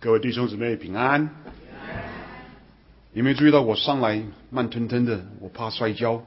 各位弟兄姊妹平安。有没有注意到我上来慢吞吞的？我怕摔跤。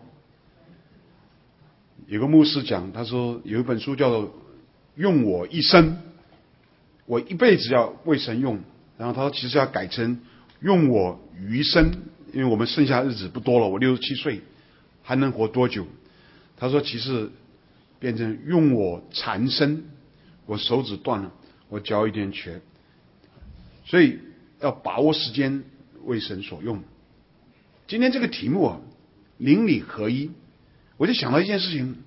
有个牧师讲，他说有一本书叫做《用我一生》，我一辈子要为神用。然后他说其实要改成用我余生，因为我们剩下日子不多了，我67岁还能活多久？他说其实变成用我残生，我手指断了，我脚有点瘸，所以要把握时间为神所用。今天这个题目啊，邻里合一，我就想到一件事情：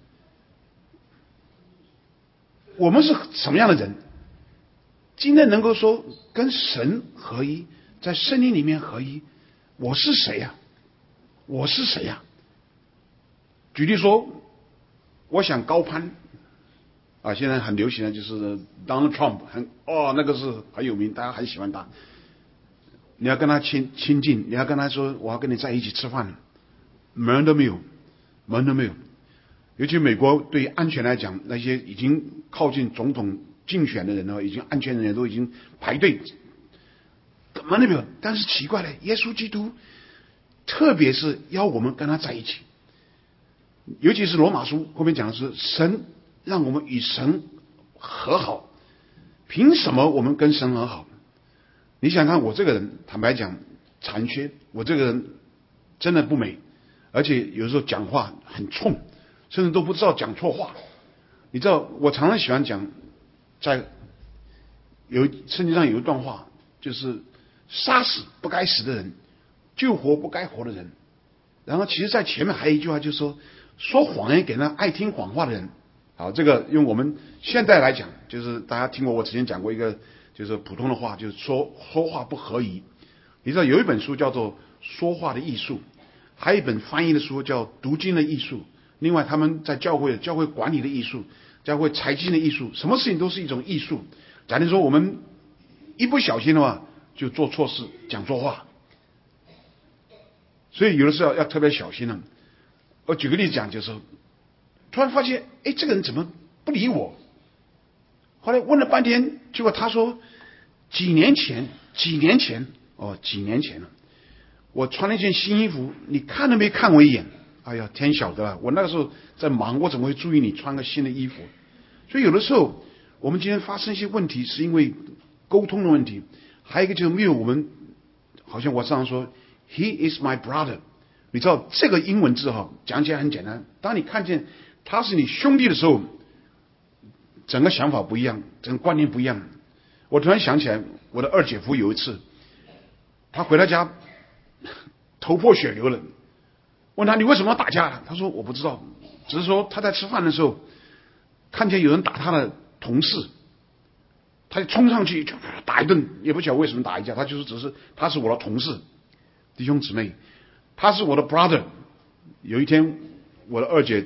我们是什么样的人？今天能够说跟神合一，在圣灵里面合一，我是谁呀？我是谁呀？举例说，我想高攀啊，现在很流行的就是 Donald Trump， 那个是很有名，大家很喜欢他。你要跟他亲近，你要跟他说我要跟你在一起吃饭，门都没有，门都没有。尤其美国对安全来讲，那些已经靠近总统竞选的人呢，已经安全的人都已经排队，门都没有。但是奇怪了，耶稣基督特别是要我们跟他在一起，尤其是罗马书后面讲的是神让我们与神和好。凭什么我们跟神和好？你想看我这个人，坦白讲残缺，我这个人真的不美，而且有时候讲话很冲，甚至都不知道讲错话。你知道我常常喜欢讲，在圣经上有一段话，就是杀死不该死的人，救活不该活的人。然后其实在前面还有一句话，就是说谎言给那爱听谎话的人。好，这个用我们现在来讲，就是大家听过我之前讲过一个就是普通的话，就是说话不合宜。你知道有一本书叫做《说话的艺术》，还有一本翻译的书叫《读经的艺术》。另外他们在教会管理的艺术，教会财经的艺术，什么事情都是一种艺术。假如说我们一不小心的话，就做错事，讲错话，所以有的时候要特别小心了。我举个例子讲，就是突然发现，这个人怎么不理我？后来问了半天，结果他说几年前了，我穿了一件新衣服，你看都没看我一眼。哎呀，天晓得了，我那个时候在忙，我怎么会注意你穿个新的衣服？所以有的时候我们今天发生一些问题，是因为沟通的问题。还有一个就是没有我们，好像我上次说 He is my brother， 你知道这个英文字讲起来很简单，当你看见他是你兄弟的时候，整个想法不一样，整个观念不一样。我突然想起来，我的二姐夫有一次，他回到家头破血流了，问他你为什么要打架了？他说我不知道，只是说他在吃饭的时候看见有人打他的同事，他就冲上去就打一顿，也不晓得为什么打一架，他就是只是他是我的同事，弟兄姊妹，他是我的 brother。 有一天我的二姐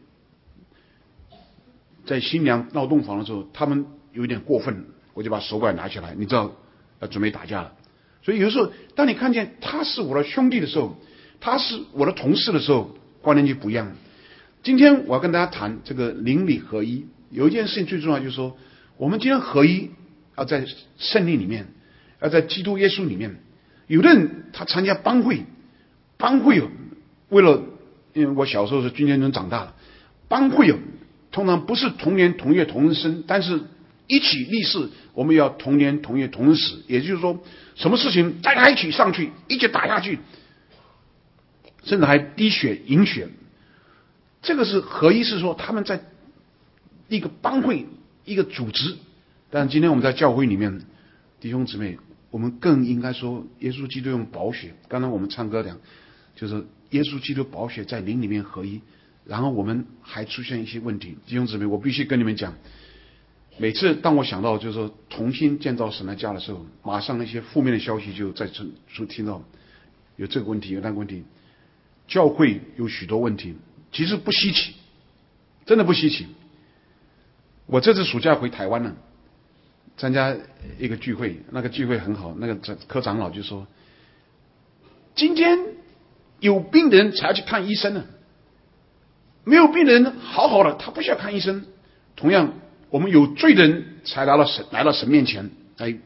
在新娘闹洞房的时候，他们有点过分，我就把手拐拿起来，你知道要准备打架了。所以有时候当你看见他是我的兄弟的时候，他是我的同事的时候，观念就不一样。今天我要跟大家谈这个邻里合一，有一件事情最重要，就是说我们今天合一要在圣灵里面，要在基督耶稣里面。有的人他参加帮会为了，因为我小时候是军舰中长大的，帮会通常不是同年同月同日生，但是一起立誓我们要同年同月同日死。也就是说什么事情大家一起上去，一起打下去，甚至还滴血饮血。这个是合一，是说他们在一个帮会一个组织。但今天我们在教会里面，弟兄姊妹，我们更应该说耶稣基督用宝血，刚才我们唱歌讲就是耶稣基督宝血在灵里面合一。然后我们还出现一些问题，弟兄姊妹，我必须跟你们讲，每次当我想到就是说重新建造神的家的时候，马上那些负面的消息就在听到有这个问题有那个问题。教会有许多问题，其实不稀奇，真的不稀奇。我这次暑假回台湾了，参加一个聚会，那个聚会很好，那个科长老就说，今天有病的人才要去看医生呢，没有病的人好好的，他不需要看医生。同样，我们有罪的人才来到神面前来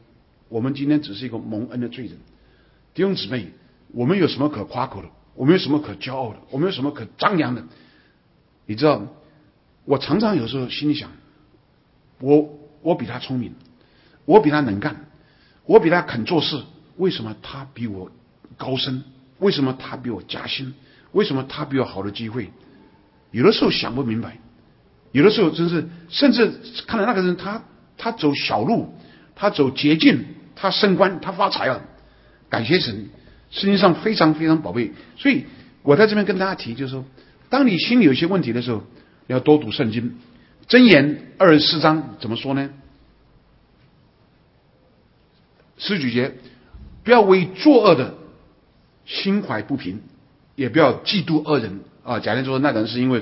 我们今天只是一个蒙恩的罪人。弟兄姊妹，我们有什么可夸口的？我们有什么可骄傲的？我们有什么可张扬的？你知道，我常常有时候心里想，我比他聪明，我比他能干，我比他肯做事，为什么他比我高升？为什么他比我加薪？为什么他比我好的机会？有的时候想不明白，有的时候真是，甚至看到那个人，他走小路，他走捷径，他升官，他发财了，感谢神，圣经上非常非常宝贝。所以我在这边跟大家提，就是说，当你心里有些问题的时候，你要多读圣经。箴言24章怎么说呢？19节，不要为作恶的心怀不平，也不要嫉妒恶人啊。假如说那人是因为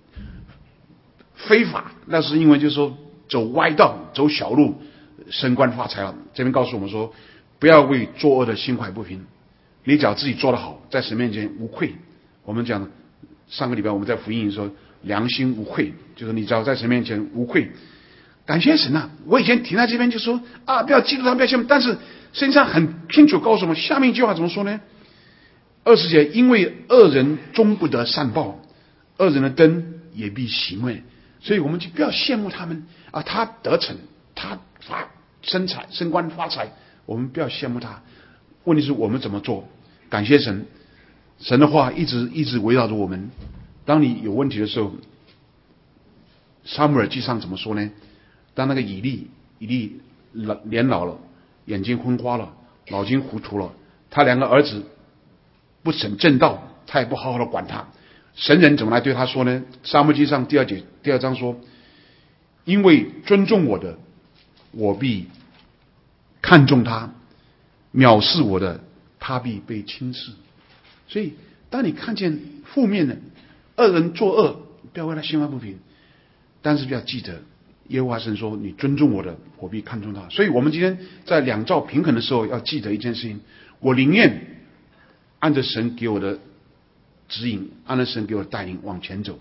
非法，那是因为就是说走歪道、走小路、升官发财了。这边告诉我们说，不要为作恶的心怀不平。你只要自己做得好，在神面前无愧。我们讲上个礼拜我们在福音说良心无愧，就是你只要在神面前无愧。感谢神啊！我以前停在这边就说啊，不要嫉妒他，不要羡慕。但是圣经上很清楚告诉我们，下面一句话怎么说呢？20节，因为恶人终不得善报，恶人的灯也必熄灭。所以我们就不要羡慕他们啊，他得逞，他升官发财，我们不要羡慕他。问题是我们怎么做？感谢神，神的话一直围绕着我们。当你有问题的时候，撒母耳记上怎么说呢？当那个以利年老了，眼睛昏花了，脑筋糊涂了，他2个儿子不审正道，他也不好好的管他。神人怎么来对他说呢？撒母耳记上第2章说，因为尊重我的，我必看重他；藐视我的，他必被轻视。所以当你看见负面的恶人作恶，不要为他心怀不平，但是不要记得耶和华神说，你尊重我的，我必看重他。所以我们今天在两造平衡的时候，要记得一件事情，我宁愿按着神给我的指引，按照神给我的带领往前走。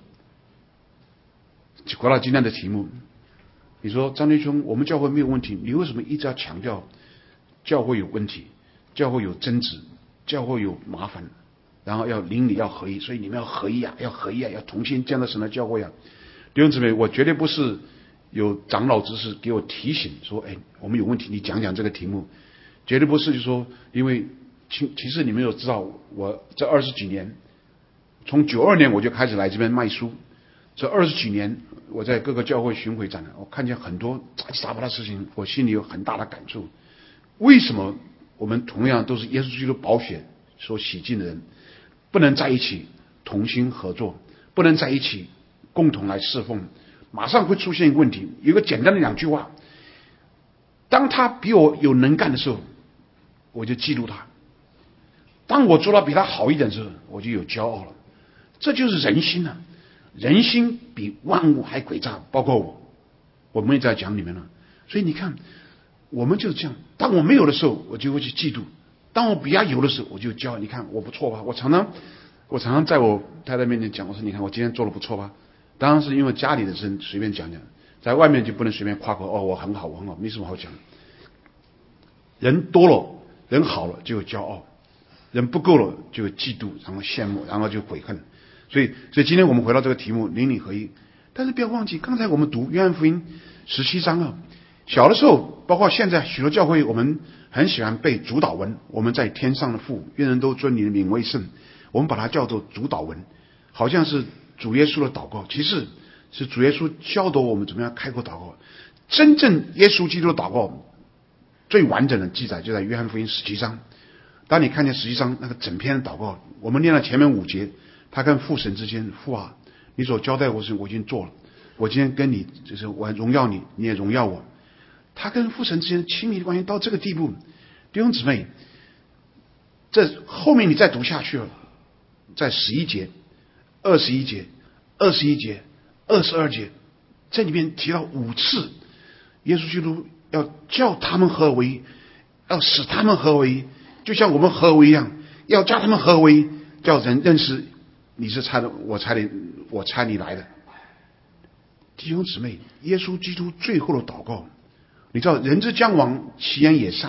回到今天的题目，你说张弟兄，我们教会没有问题，你为什么一直要强调教会有问题，教会有争执，教会有麻烦，然后要邻里要合一，所以你们要合一啊，要合一啊，要同心，这样的神的教会啊。弟兄姊妹，我绝对不是有长老执事给我提醒说，哎，我们有问题，你讲讲这个题目，绝对不是就说，因为其实你们有知道，我这20几年，从92年我就开始来这边卖书，这20几年我在各个教会巡回展览，我看见很多杂七杂八的事情，我心里有很大的感触。为什么我们同样都是耶稣基督宝血所洗净的人，不能在一起同心合作，不能在一起共同来侍奉？马上会出现一个问题，有一个简单的2句话：当他比我有能干的时候，我就嫉妒他；当我做到比他好一点的时候，我就有骄傲了。这就是人心啊！人心比万物还诡诈，包括我们也在讲你们了。所以你看，我们就是这样。当我没有的时候，我就会去嫉妒；当我比他有的时候，我就骄傲。你看我不错吧？我常常在我太太面前讲，我说你看我今天做的不错吧？当然是因为家里的人随便讲讲，在外面就不能随便夸口。哦，我很好，我很好，没什么好讲。人多了，人好了就有骄傲，人不够了就有嫉妒，然后羡慕，然后就悔恨。所以今天我们回到这个题目，邻里合一。但是不要忘记，刚才我们读约翰福音17章啊，小的时候，包括现在许多教会，我们很喜欢背主祷文。我们在天上的父，愿人都尊你的名为圣，我们把它叫做主祷文，好像是主耶稣的祷告，其实是主耶稣教导我们怎么样开口祷告。真正耶稣基督的祷告最完整的记载就在约翰福音17章。当你看见17章那个整篇的祷告，我们念了前面5节，他跟父神之间，父啊，你所交代我的事我已经做了，我今天跟你就是我荣耀你，你也荣耀我。他跟父神之间亲密的关系到这个地步，弟兄姊妹，这后面你再读下去了，在11节、21节、21节、22节，这里面提到5次，耶稣基督要叫他们合为，要使他们合为，就像我们合为一样，要叫他们合为，叫人认识你是差的，我差你来的。弟兄姊妹，耶稣基督最后的祷告，你知道人之将亡，其言也善，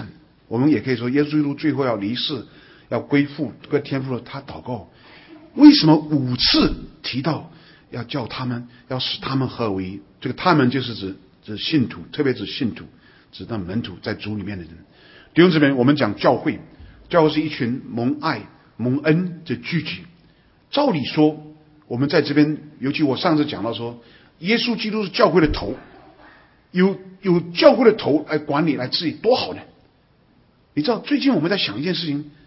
我们也可以说，耶稣基督最后要离世，要归父归天父了，他祷告，为什么5次提到要叫他们，要使他们合为一？这个他们就是指信徒，特别指信徒，指那门徒在主里面的人。弟兄姊妹，我们讲教会，教会是一群蒙爱蒙恩的聚集。照理说，我们在这边，尤其我上次讲到说，耶稣基督是教会的头，有教会的头来管理来治理，多好呢！你知道，最近我们在想一件事情，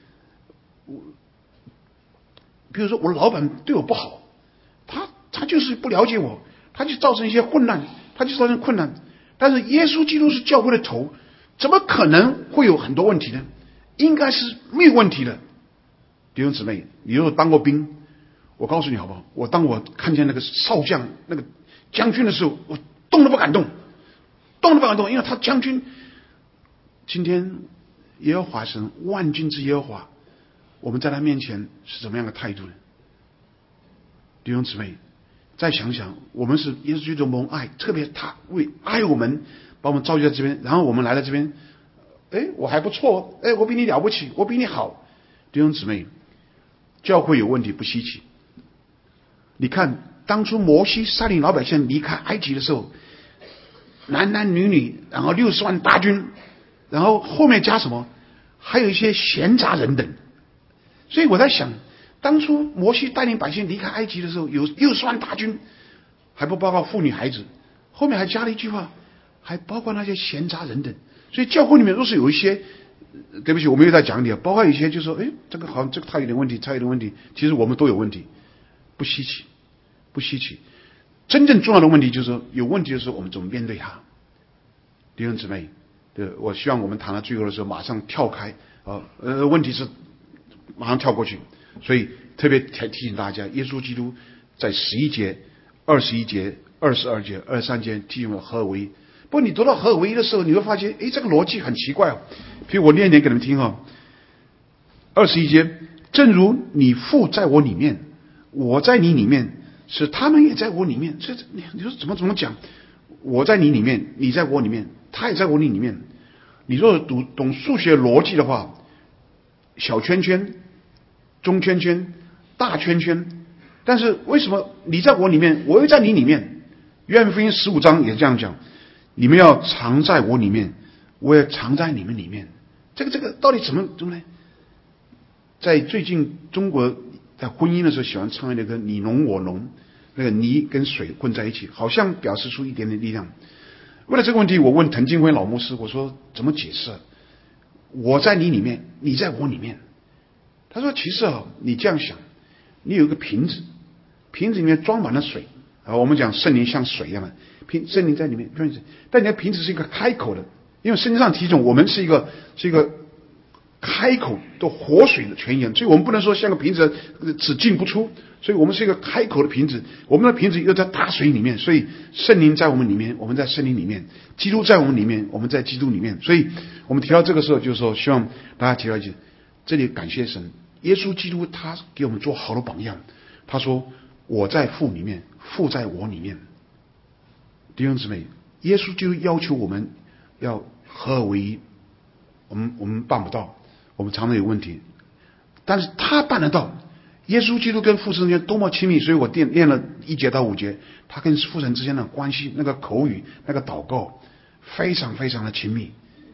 比如说我老板对我不好，他就是不了解我，他就造成一些混乱，他就造成困难。但是耶稣基督是教会的头，怎么可能会有很多问题呢？应该是没有问题的。弟兄姊妹，你如果当过兵，我告诉你好不好？当我看见那个少将、那个将军的时候，我动都不敢动，因为他将军。今天耶和华神万军之耶和华，我们在他面前是怎么样的态度呢？弟兄姊妹，再想想，我们是耶稣基督蒙爱，特别他为爱我们，把我们召集在这边，然后我们来到这边，我还不错，我比你了不起，我比你好。弟兄姊妹，教会有问题不稀奇。你看，当初摩西率领老百姓离开埃及的时候，男男女女，然后60万大军，然后后面加什么？还有一些闲杂人等。所以我在想，当初摩西带领百姓离开埃及的时候，有60万大军，还不包括妇女孩子，后面还加了一句话，还包括那些闲杂人等。所以教会里面若是有一些，对不起，我没有再讲你，包括一些就说，这个好像这个他有点问题，他有点问题，其实我们都有问题，不稀奇。真正重要的问题就是说，有问题的时候我们怎么面对它。弟兄姊妹，我希望我们谈到最后的时候马上跳开问题是马上跳过去。所以特别提醒大家，耶稣基督在11节、21节、22节、23节提醒我合而为一。不过你读到合而为一的时候，你会发现，这个逻辑很奇怪。譬如我念一点给你们听21节，正如你父在我里面，我在你里面，使他们也在我里面。这你说怎么讲？我在你里面，你在我里面，他也在我里面。你若懂数学逻辑的话，小圈圈、中圈圈、大圈圈，但是为什么你在我里面，我又在你里面？约翰福音15章也是这样讲，你们要常在我里面，我也常在你们里面。这个到底怎么呢？在最近中国在婚姻的时候喜欢唱那个你侬我侬，那个泥跟水混在一起，好像表示出一点点力量。为了这个问题，我问滕金辉老牧师，我说怎么解释？我在你里面，你在我里面。他说其实你这样想，你有一个瓶子，瓶子里面装满了水我们讲圣灵像水一样的，圣灵在里面，但你的瓶子是一个开口的，因为圣经上提醒我们是一个开口的活水的泉源，所以我们不能说像个瓶子只进不出，所以我们是一个开口的瓶子，我们的瓶子又在大水里面，所以圣灵在我们里面，我们在圣灵里面，基督在我们里面，我们在基督里面。所以我们提到这个时候，就是说希望大家提到一句，这里感谢神，耶稣基督他给我们做好的榜样，他说我在父里面，父在我里面。弟兄姊妹，耶稣基督要求我们要合而为一，我们办不到，我们常常有问题，但是他办得到。耶稣基督跟父神之间多么亲密，所以我念了1节到5节，他跟父神之间的关系，那个口语，那个祷告，非常非常的亲密。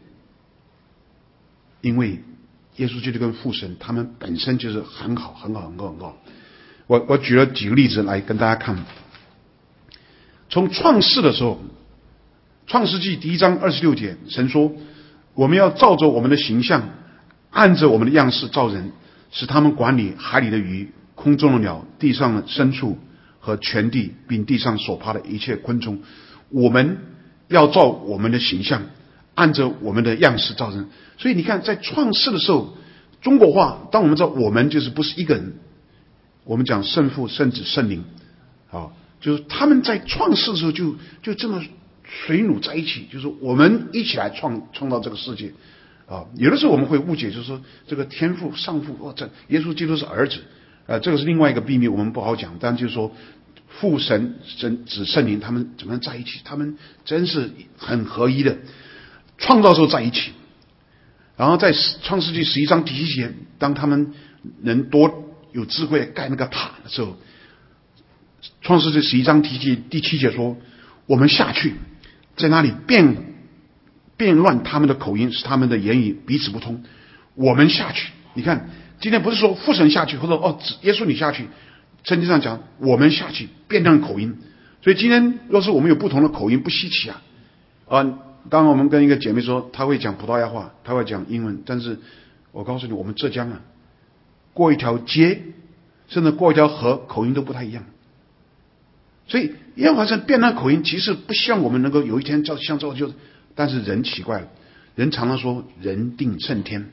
因为耶稣基督跟父神他们本身就是很好。我举了几个例子来跟大家看。从创世的时候，创世纪1章26节，神说我们要照着我们的形象，按着我们的样式造人，使他们管理海里的鱼、空中的鸟、地上的牲畜和全地，并地上所爬的一切昆虫。我们要照我们的形象，按着我们的样式造人。所以你看，在创世的时候，中国话当我们知道我们就是不是一个人，我们讲圣父、圣子、圣灵就是他们在创世的时候就这么水乳在一起，就是我们一起来创造这个世界有的时候我们会误解，就是说这个天父上父这耶稣基督是儿子这个是另外一个秘密，我们不好讲。但就是说父神子圣灵他们怎么样在一起，他们真是很合一的，创造时候在一起。 然后在创世纪11章第7节，当他们人多有智慧盖那个塔的时候，创世纪11章第7节说，我们下去在那里变乱他们的口音，使他们的言语彼此不通。我们下去，你看今天不是说父神下去，或者耶稣你下去，圣经上讲我们下去变乱口音。所以今天若是我们有不同的口音，不稀奇啊。当然我们跟一个姐妹说，她会讲葡萄牙话，她会讲英文，但是我告诉你，我们浙江啊，过一条街甚至过一条河，口音都不太一样。所以耶和华神变乱口音，其实不希望我们能够有一天像造就，但是人奇怪了，人常常说人定胜天，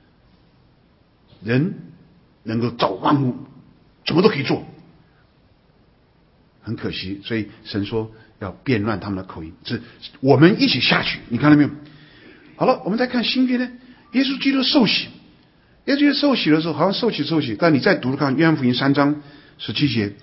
人能够造万物，什么都可以做，很可惜。所以神说要变乱他们的口音，是我们一起下去。你看到没有？好了，我们再看新约呢，耶稣基督受洗，耶稣基督受洗的时候好像受洗，但你再读看约翰福音3章17节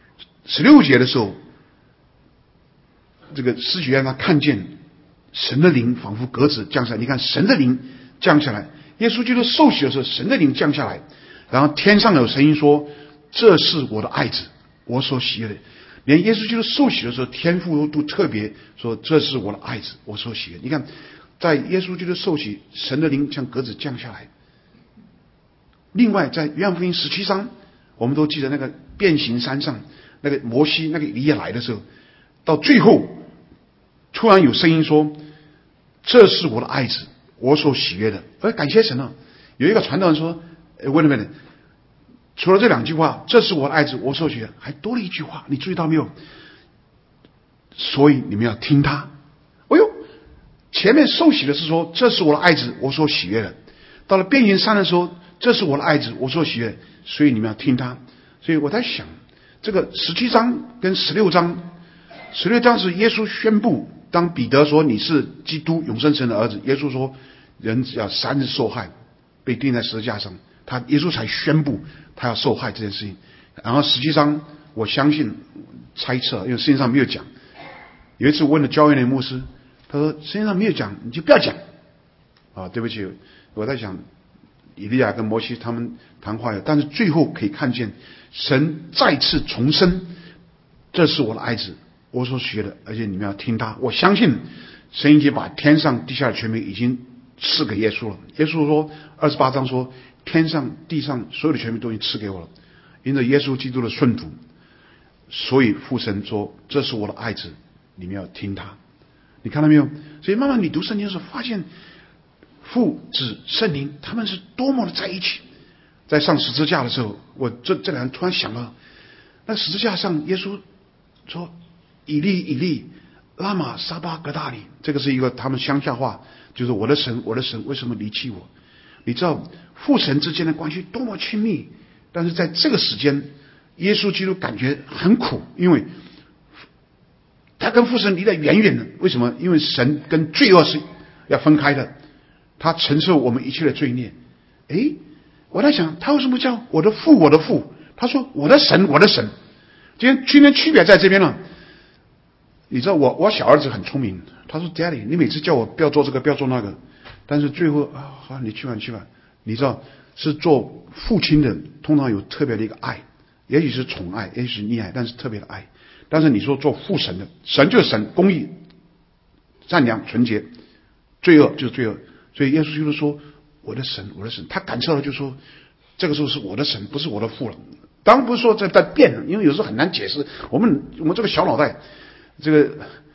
16节的时候，这个施洗约翰他看见神的灵仿佛鸽子降下来。你看神的灵降下来，耶稣基督受洗的时候神的灵降下来，然后天上有声音说，这是我的爱子，我所喜悦的。连耶稣基督受洗的时候，天父都特别说，这是我的爱子，我所喜悦。你看在耶稣基督受洗，神的灵像鸽子降下来。另外在约翰福音17章，我们都记得那个变形山上，那个摩西那个以利亚来的时候，到最后突然有声音说，这是我的爱子，我所喜悦的。感谢神啊！有一个传道人说，问了，除了这2句话，这是我的爱子，我所喜悦，还多了一句话，你注意到没有？所以你们要听他。前面受洗的是说，这是我的爱子，我所喜悦的。到了变形山的时候，这是我的爱子，我所喜悦，所以你们要听他。所以我在想，这个17章跟16章，16章是耶稣宣布，当彼得说你是基督永生神的儿子，耶稣说人只要3日受害，被钉在十字架上，耶稣才宣布他要受害这件事情。然后17章我相信猜测，因为圣经上没有讲。有一次问了教院的牧师，他说圣经上没有讲，你就不要讲对不起，我在想以利亚跟摩西他们谈话，但是最后可以看见神再次重申，这是我的爱子，我所学的，而且你们要听他。我相信神已经把天上地下的权柄已经赐给耶稣了。耶稣说28章说，天上地上所有的权柄都已经赐给我了。因着耶稣基督的顺服，所以父神说，这是我的爱子，你们要听他。你看到没有？所以慢慢你读圣经的时候，发现父子圣灵他们是多么的在一起。在上十字架的时候，我这2天突然想到，那十字架上耶稣说，以利以利拉玛撒巴格大里，这个是一个他们乡下话，就是我的神我的神为什么离弃我。你知道父神之间的关系多么亲密，但是在这个时间耶稣基督感觉很苦，因为他跟父神离得远远的。为什么？因为神跟罪恶是要分开的，他承受我们一切的罪孽。我在想他为什么叫我的父我的父，他说我的神我的神。今天区别在这边了。你知道我小儿子很聪明，他说 Daddy 你每次叫我不要做这个不要做那个，但是最后好你去吧。你知道是做父亲的通常有特别的一个爱，也许是宠爱，也许是溺爱，但是特别的爱。但是你说做父神的，神就是神，公义善良纯洁，罪恶就是罪恶。所以耶稣就是说我的神我的神，他感受了就说这个时候是我的神不是我的父了。当然不是说在变，因为有时候很难解释，我们这个小脑袋，这个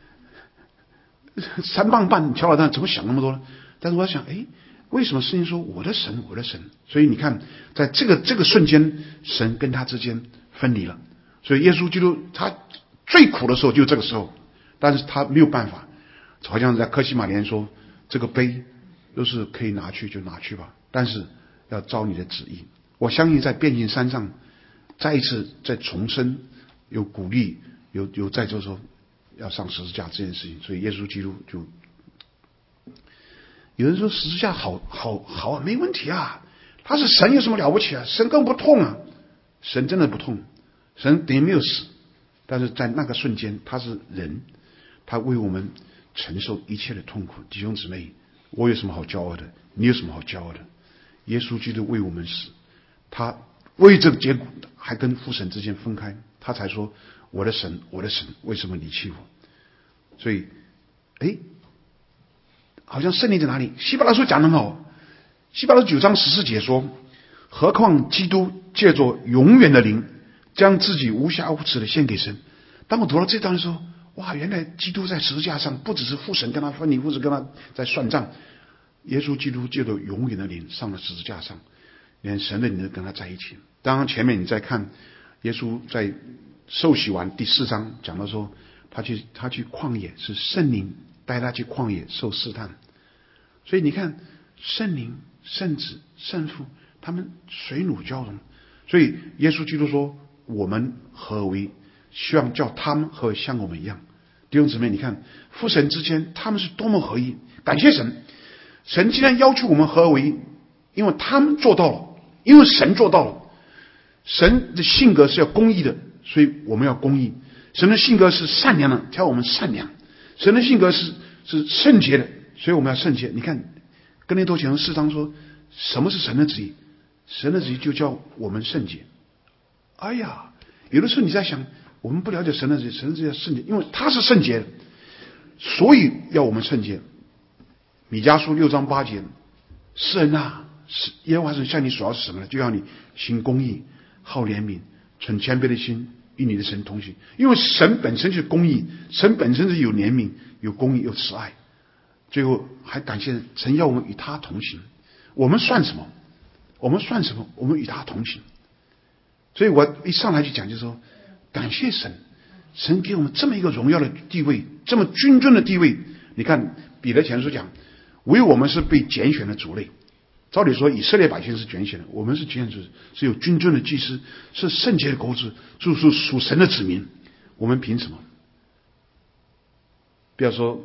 3磅半小脑袋怎么想那么多呢？但是我想为什么圣经说我的神我的神？所以你看在这个瞬间，神跟他之间分离了。所以耶稣基督他最苦的时候就是这个时候，但是他没有办法，好像在客西马尼园说，这个杯都是可以拿去就拿去吧，但是要照你的旨意。我相信在变形山上再一次再重生，有鼓励，有在做说要上十字架这件事情。所以耶稣基督就有人说十字架好没问题啊，他是神有什么了不起啊？神更不痛啊，神真的不痛，神等于没有死，但是在那个瞬间他是人，他为我们承受一切的痛苦。弟兄姊妹， 我有什么好骄傲的？你有什么好骄傲的？耶稣基督为我们死，他为这个结果还跟父神之间分开，他才说我的神，我的神，为什么离弃我？所以好像圣灵在哪里？希伯来书讲得很好，希伯来书9章14节说，何况基督借着永远的灵将自己无瑕无疵的献给神。当我读到这段的时候，哇，原来基督在十字架上不只是父神跟他分离，父神跟他在算账，耶稣基督借着永远的灵上了十字架上，连神的灵都跟他在一起。当然前面你再看耶稣在受洗完第4章讲到说，他去旷野，是圣灵带他去旷野受试探。所以你看圣灵、圣子、圣父他们水乳交融，所以耶稣基督说我们合而为一，希望叫他们和像我们一样。弟兄姊妹，你看父神之间他们是多么合一，感谢神。神既然要求我们合而为一，因为他们做到了，因为神做到了。神的性格是要公义的，所以我们要公义。神的性格是善良的，叫我们善良。神的性格是圣洁的，所以我们要圣洁。你看哥林多前书4章说什么是神的旨意？神的旨意就叫我们圣洁。哎呀，有的时候你在想，我们不了解神的旨意，神的旨意要圣洁，因为他是圣洁的，所以要我们圣洁。米迦书6章8节，世人啊，耶和华神向你所要是什么呢？就要你行公义，好怜悯，存谦卑的心，与你的神同行。因为神本身就是公义，神本身是有怜悯、有公义、有慈爱。最后还感谢神要我们与他同行。我们算什么？我们算什么？我们与他同行。所以我一上来就讲，就是说感谢神，神给我们这么一个荣耀的地位，这么君尊的地位。你看彼得前书讲，唯我们是被拣选的族类。照理说以色列百姓是拣选的，我们是拣选的，是有君尊的祭司，是圣洁的国子，是属神的子民。我们凭什么？不要说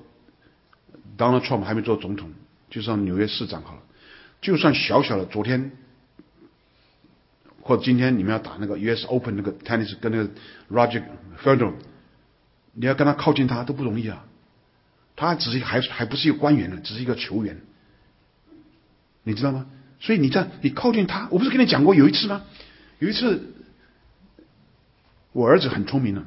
Donald Trump 还没做总统，就算纽约市长好了，就算小小的昨天或者今天你们要打那个 US Open 那个 tennis 跟那个 Roger Federer， 你要跟他靠近他都不容易啊。他只是还不是一个官员呢，只是一个球员，你知道吗？所以你靠近他，我不是跟你讲过有一次吗？有一次我儿子很聪明了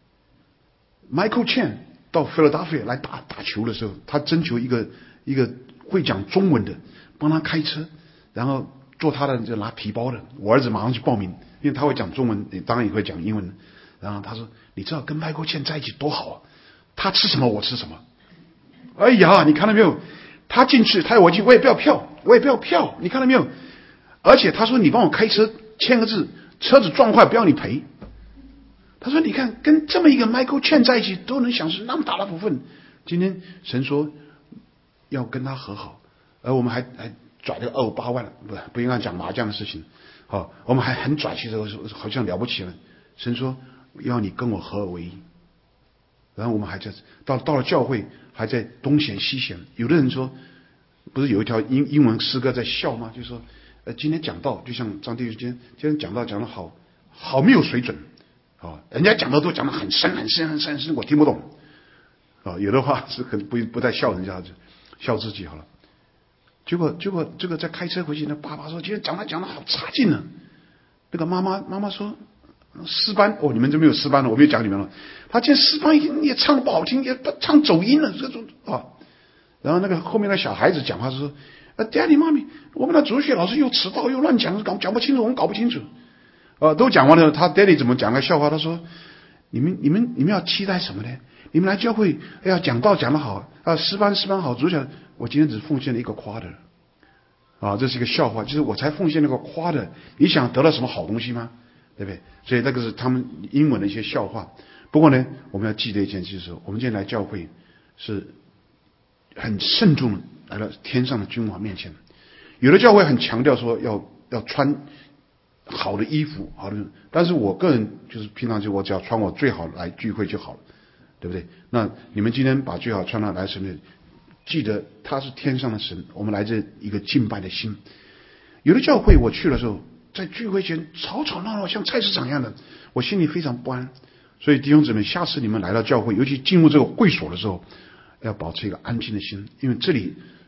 ，Michael Chen 到菲拉达菲来打球的时候，他征求一个会讲中文的帮他开车，然后做他的就拿皮包的。我儿子马上去报名，因为他会讲中文，当然也会讲英文。然后他说：“你知道跟 Michael Chen 在一起多好啊，他吃什么我吃什么。”哎呀，你看到没有？他进去，他要我进，我也不要票，你看到没有？而且他说：“你帮我开车，签个字，车子撞坏不要你赔。”他说：“你看，跟这么一个 Michael Chen 在一起，都能享受那么大的福分。今天神说要跟他和好，而我们还拽这个28万，不应该讲麻将的事情。好，我们还很拽气的，好像了不起了。神说要你跟我合而为一。然后我们还在到了教会，还在东嫌西嫌。有的人说，不是有一条英文诗歌在笑吗？就是说，今天讲道，就像张弟兄今天讲道讲得好没有水准。人家讲的都讲得很深，我听不懂。有的话是可能不再笑人家，笑自己好了。结果这个在开车回去，那爸爸说今天讲得好差劲呢。那个妈妈说诗班，你们这边有诗班了，我没有讲你们了。他今天诗班也唱不好听，也唱走音了，这种啊。然后那个后面的小孩子讲话说：“Daddy 妈咪，我们的主学老师又迟到又乱讲，讲不清楚，我们搞不清楚。”都讲完了，他 Daddy 怎么讲个笑话？他说：“你们要期待什么呢？你们来教会，哎呀，讲道讲得好啊，诗班好，主讲我今天只奉献了一个quarter。”这是一个笑话，就是我才奉献那个quarter，你想得到什么好东西吗？对不对？所以那个是他们英文的一些笑话。不过呢，我们要记得一件事，就是我们今天来教会是很慎重来到天上的君王面前。有的教会很强调说要穿好的衣服，好的，但是我个人就是平常我只要穿我最好来聚会就好了，对不对？那你们今天把最好穿到来神的，记得他是天上的神，我们来自一个敬拜的心。有的教会我去的时候，在聚会前吵吵闹闹，像菜市场一样的，我心里非常不安。所以弟兄姊妹，下次你们来到教会，尤其进入这个会所的时候，要保持一个安静的心，因为这里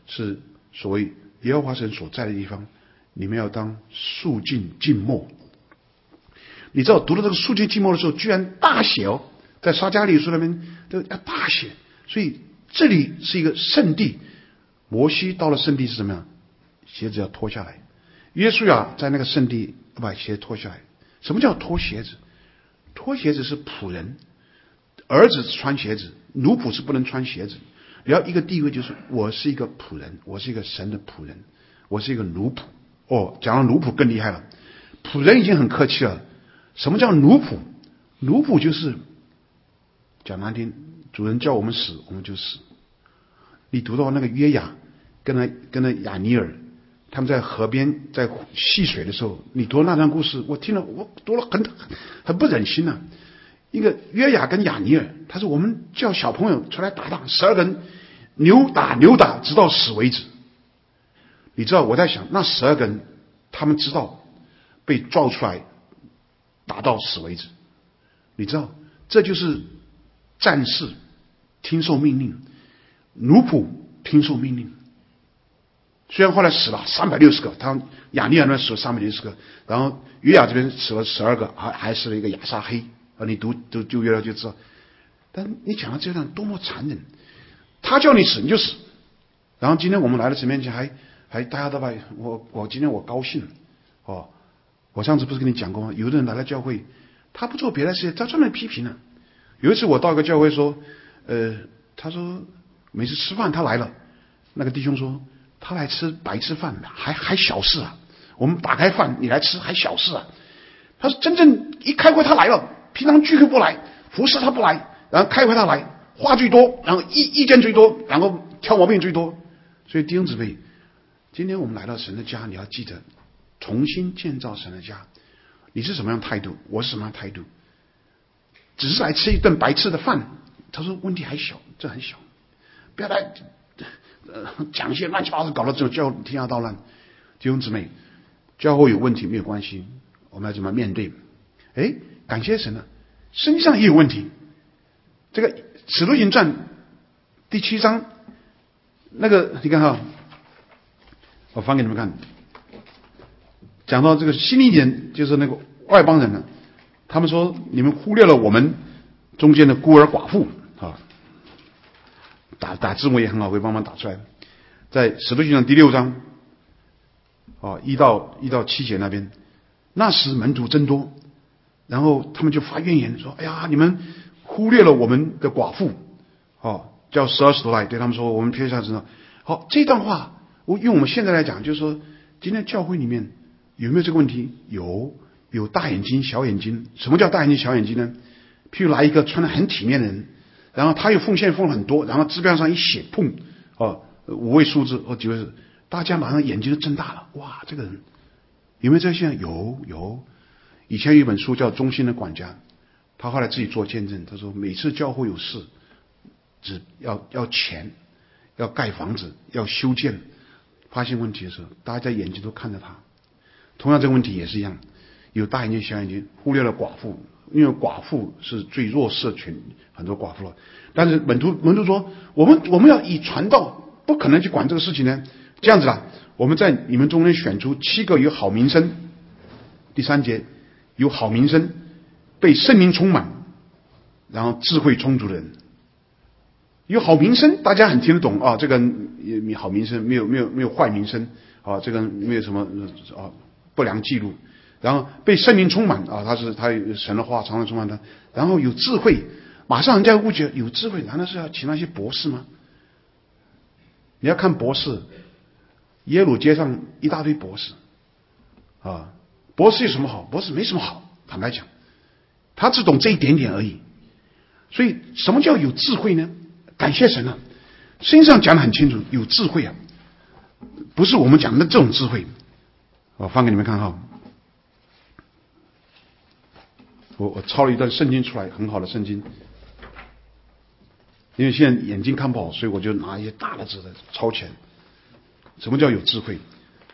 是所谓耶和华神所在的地方，你们要当肃静静默。你知道读到这个肃静静默的时候，居然大写哦，在撒迦利亚书那边都要大写，所以这里是一个圣地。摩西到了圣地是怎么样？鞋子要脱下来。约书亚在那个圣地把鞋脱下来。什么叫脱鞋子？脱鞋子是仆人，儿子穿鞋子，奴仆是不能穿鞋子。你要一个地位，就是我是一个仆人，我是一个神的仆人，我是一个奴仆。哦，讲到奴仆更厉害了，仆人已经很客气了。什么叫奴仆？奴仆就是讲难听，主人叫我们死，我们就死。你读到那个约雅跟那亚尼尔，他们在河边在戏水的时候，你读那段故事，我听了，我读了很不忍心啊。一个约雅跟亚尼尔，他说我们叫小朋友出来打仗，12个人扭打直到死为止。你知道我在想，那12个人他们知道被造出来打到死为止。你知道这就是战士听受命令，奴仆听受命令。虽然后来死了360个，他亚尼尔那死了360个，然后约雅这边死了12个，还死了一个亚撒黑。你读旧约了就知道。但你讲到这段多么残忍，他叫你死你就死。然后今天我们来到神面前，还大家都把我今天我高兴哦。我上次不是跟你讲过吗？有的人来到教会，他不做别的事，他专门批评了。有一次我到一个教会说，他说每次吃饭他来了，那个弟兄说他来吃白吃饭还小事啊，我们打开饭你来吃还小事啊。他说真正一开会他来了，平常聚会不来，服侍他不来，然后开会他来，话最多，然后意见最多，然后挑毛病最多。所以弟兄姊妹，今天我们来到神的家，你要记得重新建造神的家。你是什么样态度？我是什么样态度？只是来吃一顿白吃的饭，他说问题还小，这很小，不要来讲一些乱七八糟，搞到这教天下大乱。弟兄姊妹，教会有问题没有关系，我们要怎么面对？感谢神啊，圣经上也有问题。这个使徒行传第7章，那个你看哈，我翻给你们看，讲到这个新一点，就是那个外邦人呢，他们说你们忽略了我们中间的孤儿寡妇啊。打字幕也很好，会帮忙打出来。在使徒行传第6章1到7节那边，那时门徒增多，然后他们就发怨言说：“哎呀，你们忽略了我们的寡妇。”叫12使徒来对他们说：“我们撇下知道。”好，这段话用我们现在来讲，就是说，今天教会里面有没有这个问题？有大眼睛小眼睛。什么叫大眼睛小眼睛呢？譬如来一个穿得很体面的人，然后他又奉献很多，然后支票上一写，砰，5位数字或几位数，大家马上眼睛都睁大了。哇，这个人有没有这个现象？有。以前有一本书叫《忠心的管家》，他后来自己做见证，他说每次教会有事，只要钱，要盖房子，要修建，发现问题的时候，大家眼睛都看着他。同样这个问题也是一样，有大眼睛小眼睛，忽略了寡妇，因为寡妇是最弱势群，很多寡妇了。但是门徒说，我们要以传道，不可能去管这个事情呢。这样子啦，我们在你们中间选出7个有好名声。第3节，有好名声，被圣灵充满，然后智慧充足的人。有好名声，大家很听得懂啊，这个人好名声，没有坏名声啊，这个人没有什么不良记录。然后被圣灵充满啊，他有神的话常常充满他。然后有智慧，马上人家误解有智慧，难道是要请那些博士吗？你要看博士，耶鲁街上一大堆博士啊，博士有什么好？博士没什么好，坦白讲，他只懂这一点点而已。所以什么叫有智慧呢？感谢神啊，圣经上讲得很清楚，有智慧啊，不是我们讲的这种智慧。我放给你们看哈，我抄了一段圣经出来，很好的圣经。因为现在眼睛看不好，所以我就拿一些大的字的抄起来。什么叫有智慧？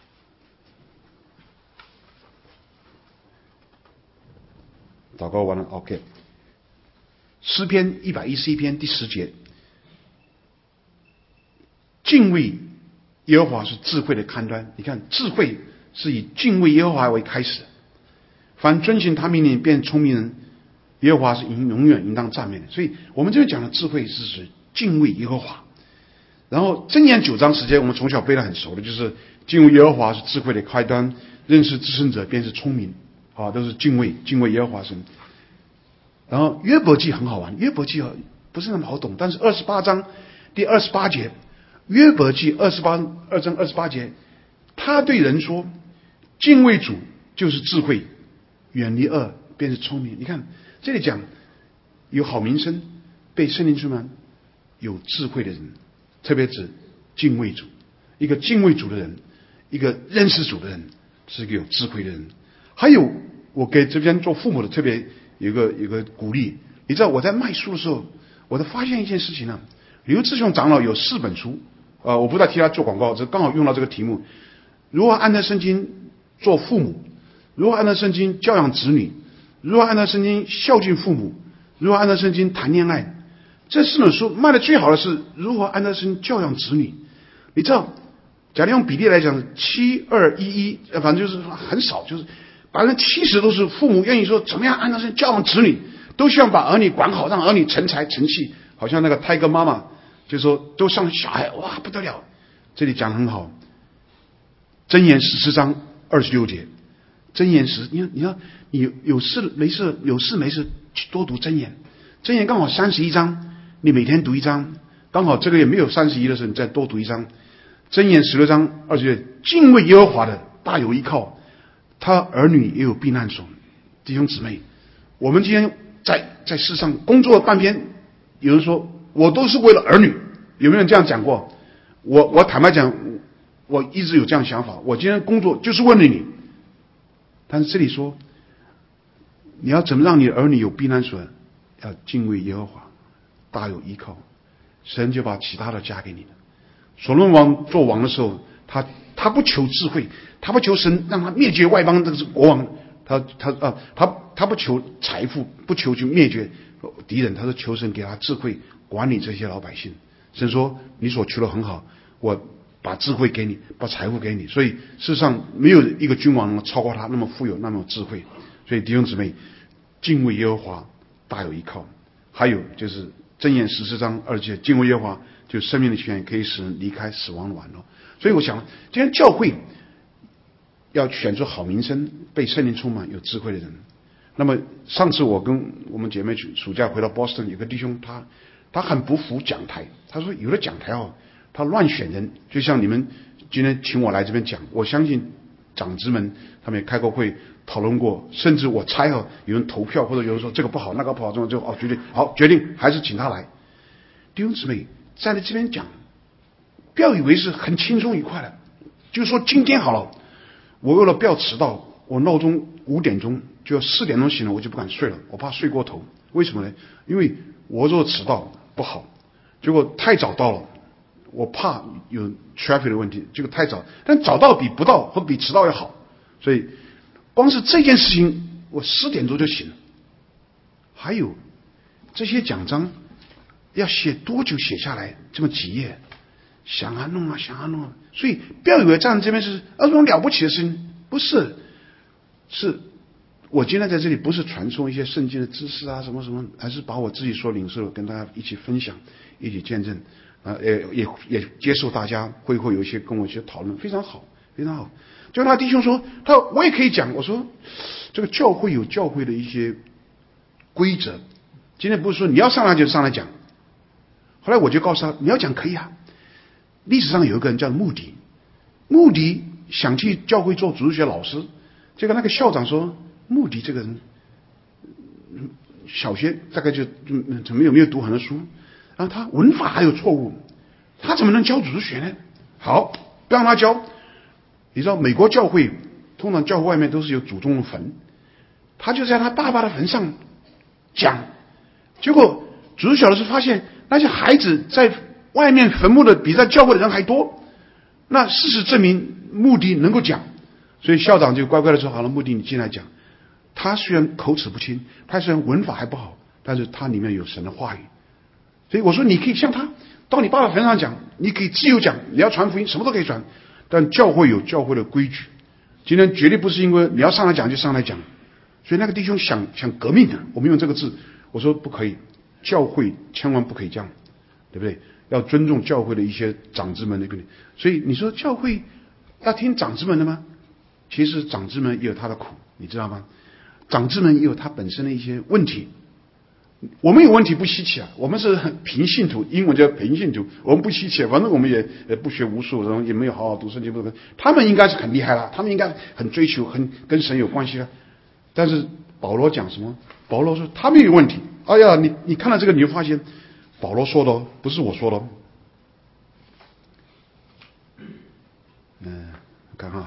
祷告完了 ，OK。诗篇111篇第10节，敬畏耶和华是智慧的开端。你看，智慧是以敬畏耶和华为开始，凡遵行他命令变聪明人，耶和华是永远应当赞美的。所以我们这边讲的智慧是指敬畏耶和华。然后箴言9章时间我们从小背得很熟的，就是敬畏耶和华是智慧的开端，认识至圣者便是聪明，都是敬畏耶和华神。然后约伯记很好玩，约伯记不是那么好懂，但是28章第28节，约伯记2章28节，他对人说，敬畏主就是智慧，远离恶便是聪明。你看这里讲有好名声，被圣灵充满，有智慧的人，特别指敬畏主。一个敬畏主的人，一个认识主的人，是一个有智慧的人。还有我给这边做父母的特别有一个鼓励。你知道我在卖书的时候，我都发现一件事情刘志雄长老有4本书，我不知道替他做广告，这刚好用到这个题目：如何按照圣经做父母，如何按照圣经教养子女，如何按照圣经孝敬父母，如何按照圣经谈恋爱。这4本书卖的最好的是如何按照圣经教养子女。你知道，假如用比例来讲，7211，反正就是很少，就是70%都是父母愿意说怎么样按照圣经教养子女，都希望把儿女管好，让儿女成才成器。好像那个泰戈妈妈就说都上小孩，哇不得了。这里讲得很好，箴言14章26节，箴言你有事没事去多读箴言，箴言刚好31章，你每天读1章，刚好这个月没有31的时候，你再多读1章。箴言16章20节，敬畏耶和华的大有依靠，他儿女也有避难所。弟兄姊妹，我们今天在世上工作半天，有人说我都是为了儿女，有没有人这样讲过？我坦白讲，我一直有这样想法，我今天工作就是为了你。但是这里说，你要怎么让你的儿女有避难所？要敬畏耶和华，大有依靠，神就把其他的加给你了。所罗门王做王的时候，他不求智慧，他不求神让他灭绝外邦的国王，他不求财富，不求去灭绝敌人，他说求神给他智慧管理这些老百姓。神说你所求的很好，我把智慧给你，把财富给你。所以事实上没有一个君王能够超过他那么富有，那么有智慧。所以弟兄姊妹，敬畏耶和华大有依靠。还有就是箴言14章2节，敬畏耶和华就生命的泉源，可以使人离开死亡的网络。所以我想今天教会要选出好名声，被圣灵充满有智慧的人。那么上次我跟我们姐妹去暑假回到 Boston， 有个弟兄他很不服讲台，他说有的讲台他乱选人，就像你们今天请我来这边讲，我相信长子们他们也开过会讨论过，甚至我猜有人投票，或者有人说这个不好那个不好，这个决定还是请他来。弟兄姊妹在这边讲，不要以为是很轻松愉快的，就是说今天好了，我为了不要迟到，我闹钟5点钟就要4点钟醒了，我就不敢睡了，我怕睡过头。为什么呢？因为我如果迟到不好，结果太早到了，我怕有 traffic 的问题，这个太早，但早到比不到和比迟到要好。所以光是这件事情，我4点多就醒了。还有这些奖章要写多久写下来？这么几页，想啊弄啊想啊弄啊。所以不要以为站在这边是这种了不起的事情，不是，是我今天在这里不是传送一些圣经的知识啊什么什么，而是把我自己所领受的跟大家一起分享，一起见证也接受大家会有一些跟我一些讨论，非常好非常好。就他弟兄说，我也可以讲，我说这个教会有教会的一些规则，今天不是说你要上来就上来讲。后来我就告诉他，你要讲可以啊。历史上有一个人叫穆迪想去教会做主日学老师，结果那个校长说，穆迪这个人小学大概就怎么有没有读很多书，然后他文法还有错误，他怎么能教主日学呢？好，不让他教。你知道美国教会通常教会外面都是有祖宗的坟，他就在他爸爸的坟上讲，结果主日学老师发现那些孩子在外面坟墓的比在教会的人还多，那事实证明穆迪能够讲，所以校长就乖乖的说好了，穆迪你进来讲。他虽然口齿不清，他虽然文法还不好，但是他里面有神的话语。所以我说你可以像他， 到你爸爸坟上讲，你可以自由讲，你要传福音，什么都可以传。但教会有教会的规矩，今天绝对不是因为你要上来讲就上来讲。所以那个弟兄想革命的，我们用这个字，我说不可以，教会千万不可以这样，对不对？要尊重教会的一些长子们的。所以你说教会要听长子们的吗？其实长子们也有他的苦，你知道吗？长子们也有他本身的一些问题。我们有问题不稀奇啊，我们是平信徒，英文叫平信徒，我们不稀奇，反正我们也不学无术，然后也没有好好读圣经，不他们应该是很厉害了，他们应该很追求，很跟神有关系了。但是保罗讲什么？保罗说他们有问题。哎呀，你看到这个，你就发现保罗说的哦，不是我说的哦。看哈，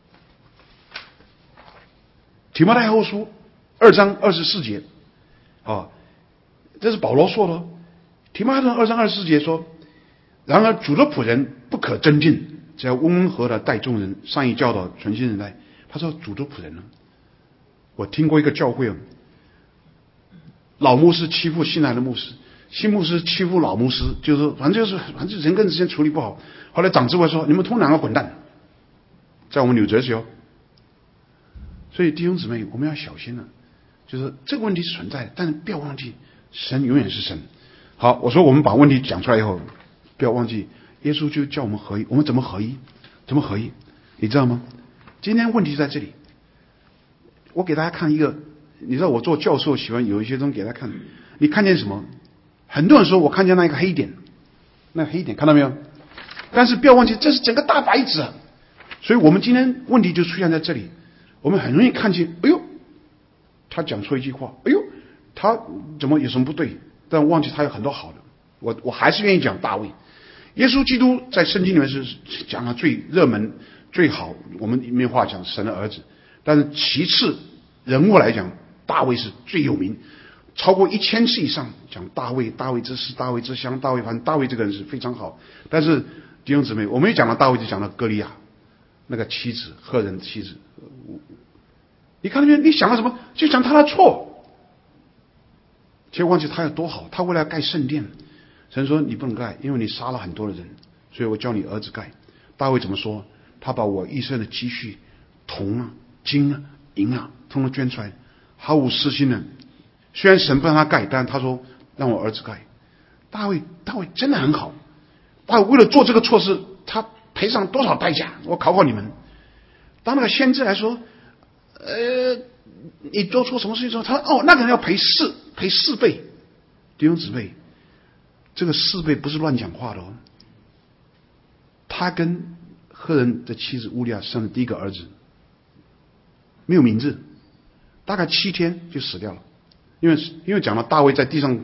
提摩太后书2章24节啊。这是保罗说的。提摩太2章24节说：“然而主的仆人不可争竞，只要温和的待众人，善于教导，存心忍耐。”他说主的仆人呢？我听过一个教会，老牧师欺负新来的牧师，新牧师欺负老牧师，就是反正人跟人之间处理不好。后来长智慧说：“你们同两个滚蛋！”在我们纽泽西哦。所以弟兄姊妹，我们要小心了，就是这个问题是存在的，但是不要忘记。神永远是神。好，我说我们把问题讲出来以后，不要忘记，耶稣就叫我们合一。我们怎么合一？怎么合一？你知道吗？今天问题在这里。我给大家看一个，你知道我做教授喜欢有一些东西给大家看。你看见什么？很多人说我看见那一个黑点，那黑点看到没有？但是不要忘记，这是整个大白纸啊。所以我们今天问题就出现在这里，我们很容易看见，哎呦，他讲错一句话，哎呦。他怎么有什么不对？但忘记他有很多好的。我还是愿意讲大卫。耶稣基督在圣经里面是讲的最热门、最好。我们一面话讲神的儿子，但是其次人物来讲，大卫是最有名，超过1000次以上讲大卫，大卫之师，大卫之乡，大卫反正大卫这个人是非常好。但是弟兄姊妹，我们一讲到大卫就讲到歌利亚那个妻子，赫人的妻子。你看那边，你想到什么？就讲他的错。其实忘记他有多好，他为了要盖圣殿，神说你不能盖，因为你杀了很多的人，所以我叫你儿子盖。大卫怎么说？他把我一生的积蓄，铜啊、金啊、银啊，通通捐出来，毫无私心的。虽然神不让他盖，但他说让我儿子盖。大卫真的很好，大卫为了做这个错事，他赔上多少代价？我考考你们。当那个先知来说，你做错什么事情之后，他说那个人要赔4倍。弟兄姊妹，这个4倍不是乱讲话的哦。他跟赫人的妻子乌利亚生了第一个儿子，没有名字，大概7天就死掉了。因为讲到大卫在地上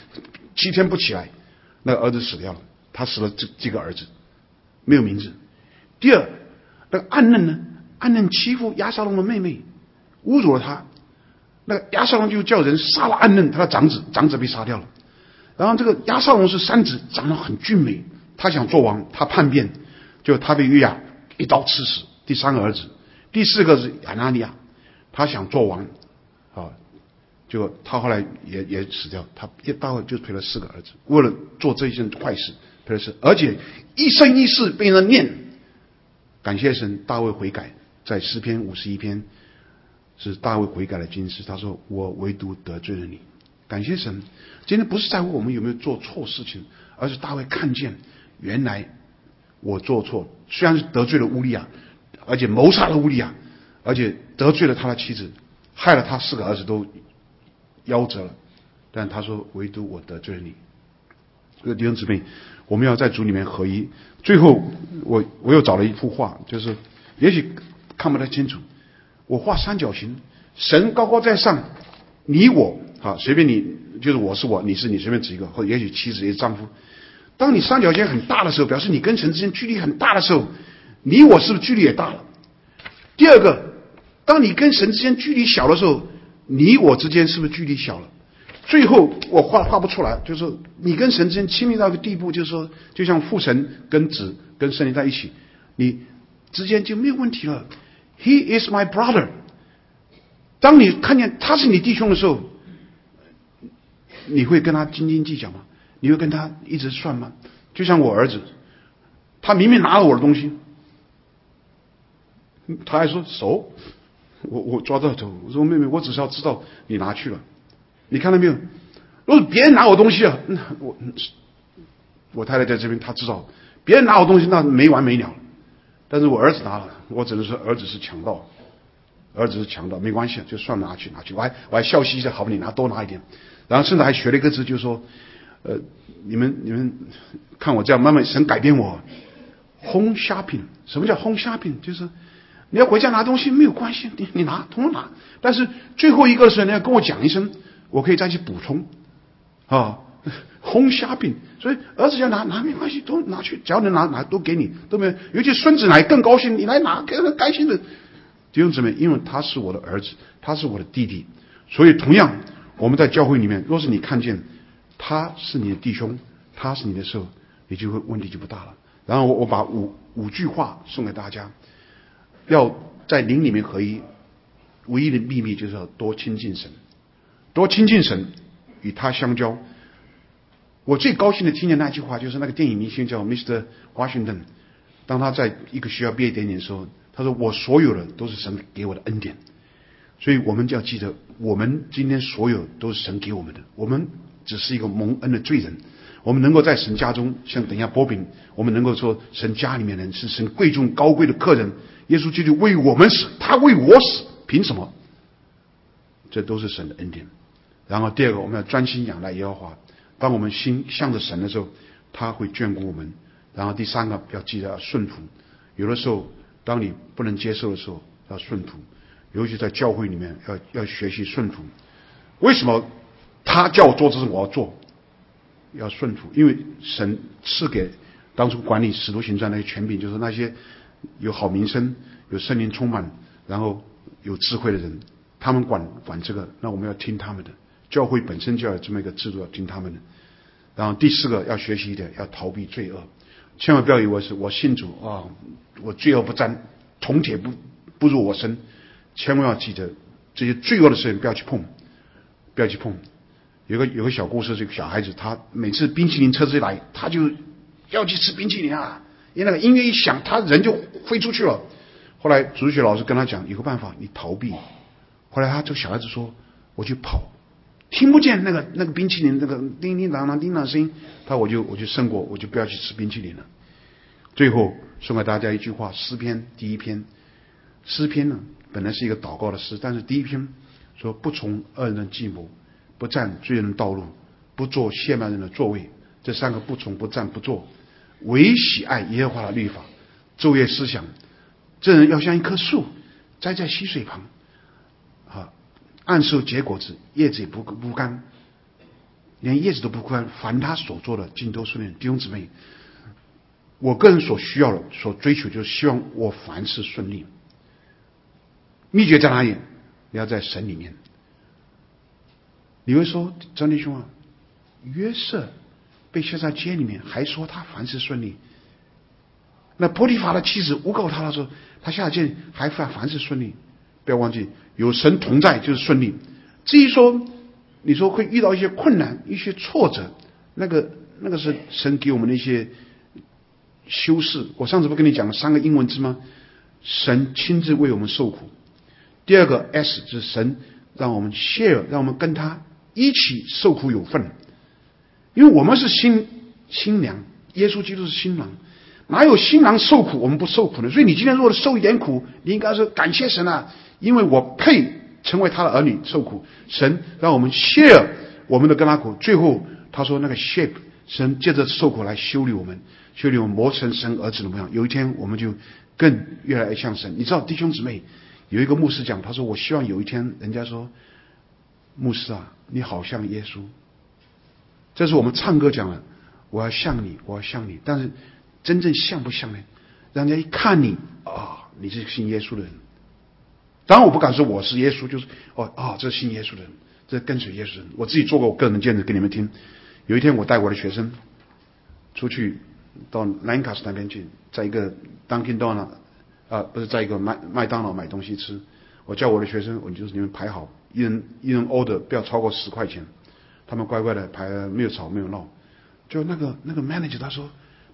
7天不起来，那个儿子死掉了，他死了这个儿子，没有名字。第二，那个暗嫩呢？暗嫩欺负押沙龙的妹妹，侮辱了他。那个押沙龙就叫人杀了暗嫩，他的长子被杀掉了。然后这个押沙龙是3子，长得很俊美，他想做王，他叛变，就他被约雅一刀刺死。第3个儿子，第4个是亚拿尼亚，他想做王啊，结果他后来也死掉。他大卫就赔了4个儿子，为了做这一件坏事赔了4，而且一生一世被人念。感谢神，大卫悔改，在诗篇51篇是大卫悔改的经诗。他说：“我唯独得罪了你。”感谢神，今天不是在乎我们有没有做错事情，而是大卫看见原来我做错，虽然是得罪了乌利亚，而且谋杀了乌利亚，而且得罪了他的妻子，害了他4个儿子都夭折了，但他说唯独我得罪了你。所以弟兄姊妹，我们要在主里面合一。最后我又找了一幅画，就是也许看不太清楚，我画三角形，神高高在上，你我随便你，就是我是我，你是你，随便指一个，或者也许妻子也是丈夫。当你三角形很大的时候，表示你跟神之间距离很大的时候，你我是不是距离也大了？第二个，当你跟神之间距离小的时候，你我之间是不是距离小了？最后我画不出来，就是说你跟神之间亲密到一个地步，就是说就像父神跟子跟圣灵在一起，你之间就没有问题了。He is my brother。当你看见他是你弟兄的时候，你会跟他斤斤计较吗？你会跟他一直算吗？ 就像我儿子，他明明拿了我的东西，他还说手，我抓到头，我说妹妹，我只是要知道你拿去了，你看到没有？如果别人拿我东西啊，我太太在这边，她知道别人拿我东西那没完没了，但是我儿子拿了，我只能说儿子是强盗，儿子是强盗，没关系，就算拿去，我还笑嘻嘻的，好吧，你多拿一点，然后甚至还学了一个字，就是说，你们看我这样，慢慢神改变我，home shopping， 什么叫 home shopping？ 就是你要回家拿东西没有关系，你拿，统统拿，但是最后一个的时候你要跟我讲一声，我可以再去补充，home shopping， 所以儿子要拿没关系，都拿去，只要能拿都给你，都没有，尤其孙子来更高兴，你来拿，更开心的。弟兄姊妹，因为他是我的儿子，他是我的弟弟，所以同样我们在教会里面，若是你看见他是你的弟兄，他是你的时候，你就会问题就不大了。然后我把五句话送给大家，要在灵里面合一，唯一的秘密就是要多亲近神，多亲近神，与他相交。我最高兴的听见那句话，就是那个电影明星叫 Mr. Washington， 当他在一个学校毕业典礼的时候，他说我所有的都是神给我的恩典。所以我们就要记得，我们今天所有都是神给我们的，我们只是一个蒙恩的罪人，我们能够在神家中，像等一下波饼，我们能够说神家里面人是神贵重高贵的客人，耶稣基督为我们死，他为我死，凭什么？这都是神的恩典。然后第二个，我们要专心仰赖耶和华，当我们心向着神的时候，他会眷顾我们。然后第三个，要记得要顺服，有的时候当你不能接受的时候要顺服，尤其在教会里面要学习顺服。为什么他叫我做这事我要做？要顺服，因为神赐给当初管理使徒行传那些权柄，就是那些有好名声、有圣灵充满，然后有智慧的人，他们管这个，那我们要听他们的。教会本身就要有这么一个制度，要听他们的。然后第四个要学习一点，要逃避罪恶，千万不要以为是我信主啊，我罪恶不沾，铜铁不入我身，千万要记得这些罪恶的事情不要去碰，不要去碰。有个小故事，这个小孩子他每次冰淇淋车子一来，他就要去吃冰淇淋啊，因为那个音乐一响，他人就飞出去了。后来主日学老师跟他讲，有个办法，你逃避。后来这个小孩子说，我去跑。听不见那个冰淇淋那个叮叮当当叮当声音，我就胜过，我就不要去吃冰淇淋了。最后送给大家一句话，诗篇第一篇，诗篇呢本来是一个祷告的诗，但是第一篇说不从恶人的计谋，不占罪人的道路，不做亵慢人的座位，这三个不从不占不做，唯喜爱耶和华的律法，昼夜思想。这人要像一棵树栽在溪水旁，按时结果子，叶子也不干，连叶子都不干，凡他所做的尽都顺利。弟兄姊妹，我个人所需要的、所追求，就是希望我凡事顺利。秘诀在哪里？你要在神里面。你会说，张弟兄啊，约瑟被下在监里面，还说他凡事顺利。那波提乏的妻子诬告他的时候，他下监还凡事顺利。不要忘记，有神同在就是顺利。至于说你说会遇到一些困难、一些挫折，那个是神给我们的一些修饰。我上次不跟你讲了3个英文字吗？神亲自为我们受苦。第二个 S 是神让我们 share， 让我们跟他一起受苦有份。因为我们是新娘，耶稣基督是新郎，哪有新郎受苦我们不受苦呢？所以你今天如果受一点苦，你应该说感谢神啊，因为我配成为他的儿女受苦。神让我们 share 我们的跟他苦。最后他说那个 shape， 神借着受苦来修理我们，磨成神儿子的模样。有一天我们就更越来越像神。你知道弟兄姊妹，有一个牧师讲，他说我希望有一天人家说，牧师啊，你好像耶稣。这是我们唱歌讲的，我要像你，我要像你。但是真正像不像呢？让人家一看你你是信耶稣的人。当然我不敢说我是耶稣，就是这是信耶稣的人，这是跟随耶稣的人。我自己做过我个人的见证给你们听。有一天我带我的学生出去到兰卡斯那边去，在一个 Dunkin' Donut 不是在一个麦当劳买东西吃。我叫我的学生，我就是你们排好，一人 order 不要超过10块钱。他们乖乖的排，没有吵没有闹。就那个 manager 他说，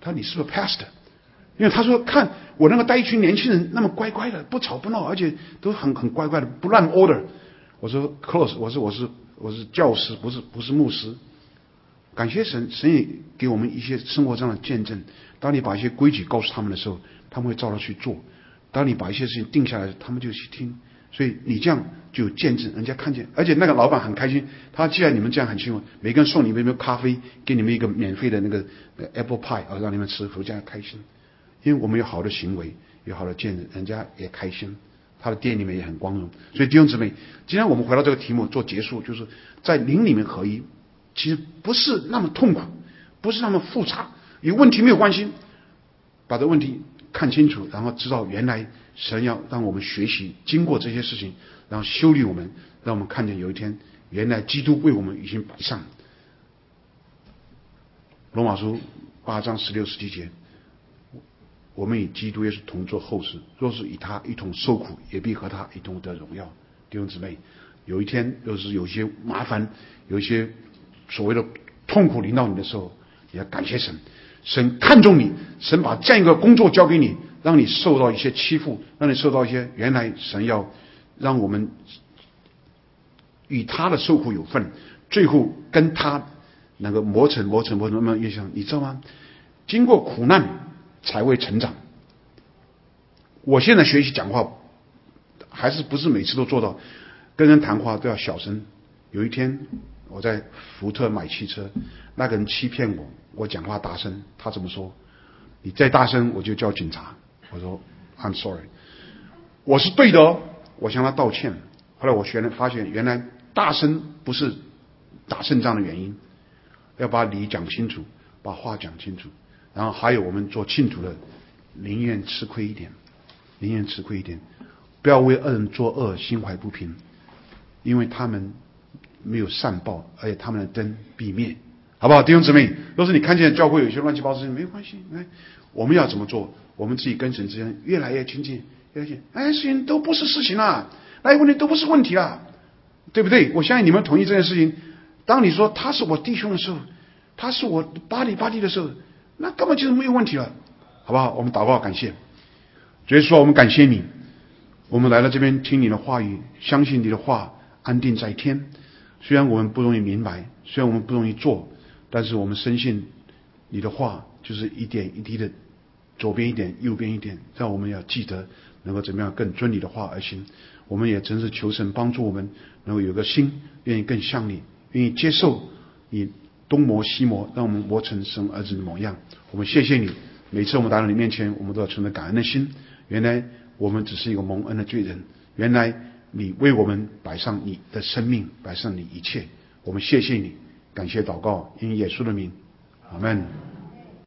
他说你是不是 pastor？ 因为他说看我那个带一群年轻人那么乖乖的，不吵不闹，而且都很乖乖的，不乱 order。我说 close， 我是教师，不是牧师。感谢神，神也给我们一些生活上的见证。当你把一些规矩告诉他们的时候，他们会照着去做；当你把一些事情定下来，他们就去听。所以你这样就有见证，人家看见，而且那个老板很开心。他既然你们这样很幸福，每个人送你们一杯咖啡，给你们一个免费的那个 apple pie，让你们吃，回家开心。因为我们有好的行为，有好的见证，人家也开心，他的店里面也很光荣。所以弟兄姊妹，今天我们回到这个题目做结束，就是在灵里面合一，其实不是那么痛苦，不是那么复杂，有问题没有关系，把这问题看清楚，然后知道原来神要让我们学习，经过这些事情，然后修理我们，让我们看见有一天，原来基督为我们已经摆上。罗马书8章16、17节。我们与基督耶稣同作后世，若是与他一同受苦，也必和他一同得荣耀。弟兄姊妹，有一天若是有些麻烦，有一些所谓的痛苦临到你的时候，也要感谢神。神看重你，神把这样一个工作交给你，让你受到一些欺负，让你受到一些，原来神要让我们与他的受苦有份，最后跟他那个磨成那么越像，你知道吗？经过苦难才会成长。我现在学习讲话，还是不是每次都做到，跟人谈话都要小声。有一天我在福特买汽车，那个人欺骗我，我讲话大声，他怎么说？你再大声我就叫警察。我说 I'm sorry， 我是对的哦，我向他道歉。后来我发现原来大声不是打胜仗的原因，要把理讲清楚，把话讲清楚。然后还有我们做信徒的，宁愿吃亏一点，不要为恶人作恶，心怀不平，因为他们没有善报，而且他们的灯必灭，好不好？弟兄姊妹，若是你看见教会有一些乱七八糟事情，没关系，我们要怎么做？我们自己跟神之间越来越亲近，事情都不是事情啦，那些问题都不是问题啦，对不对？我相信你们同意这件事情。当你说他是我弟兄的时候，他是我巴里的时候，那根本就是没有问题了，好不好？我们祷告感谢，主耶稣，我们感谢你，我们来到这边听你的话语，相信你的话，安定在天。虽然我们不容易明白，虽然我们不容易做，但是我们深信你的话就是一点一滴的，左边一点，右边一点，让我们要记得能够怎么样更遵你的话而行。我们也真是求神帮助我们能够有个心，愿意更像你，愿意接受你东磨西磨，让我们磨成神儿子的模样。我们谢谢你，每次我们来到你面前，我们都要存着感恩的心。原来我们只是一个蒙恩的罪人，原来你为我们摆上你的生命，摆上你一切。我们谢谢你，感谢祷告，因耶稣的名，阿们。